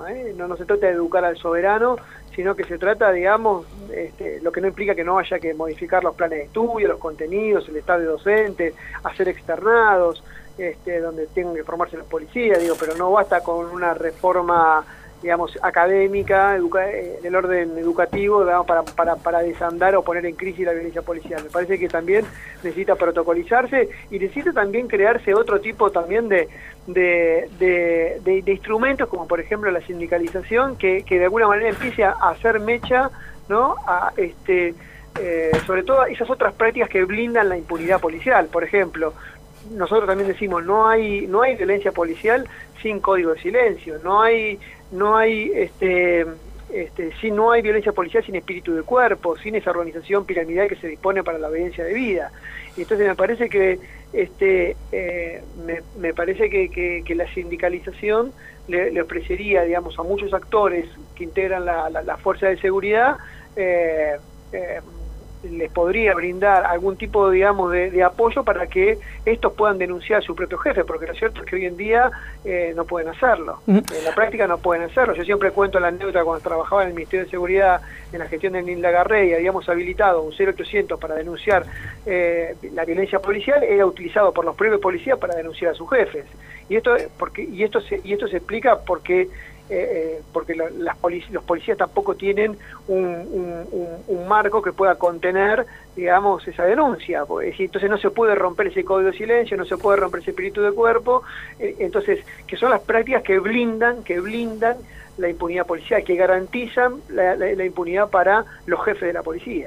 No se trata de educar al soberano, sino que se trata, digamos, lo que no implica que no haya que modificar los planes de estudio, los contenidos, el estado de docente, hacer externados, donde tengan que formarse los policías, pero no basta con una reforma, digamos, académica, del orden educativo, digamos, para desandar o poner en crisis la violencia policial. Me parece que también necesita protocolizarse y necesita también crearse otro tipo también de instrumentos, como por ejemplo la sindicalización, que de alguna manera empiece a hacer mecha, ¿no? Sobre todo esas otras prácticas que blindan la impunidad policial. Por ejemplo, nosotros también decimos, no hay violencia policial sin código de silencio, no hay violencia policial sin espíritu de cuerpo, sin esa organización piramidal que se dispone para la obediencia debida. Y entonces me parece que me parece que la sindicalización le ofrecería, digamos, a muchos actores que integran la fuerza de seguridad, les podría brindar algún tipo, digamos, de apoyo para que estos puedan denunciar a su propio jefe, porque lo cierto es que hoy en día no pueden hacerlo. En la práctica no pueden hacerlo. Yo siempre cuento la anécdota cuando trabajaba en el Ministerio de Seguridad, en la gestión de Nilda Garré, y habíamos habilitado un 0800 para denunciar la violencia policial, era utilizado por los propios policías para denunciar a sus jefes. Y esto se explica porque los policías tampoco tienen un marco que pueda contener, digamos, esa denuncia. Entonces no se puede romper ese código de silencio, no se puede romper ese espíritu de cuerpo, entonces, que son las prácticas que blindan la impunidad policial, que garantizan la impunidad para los jefes de la policía.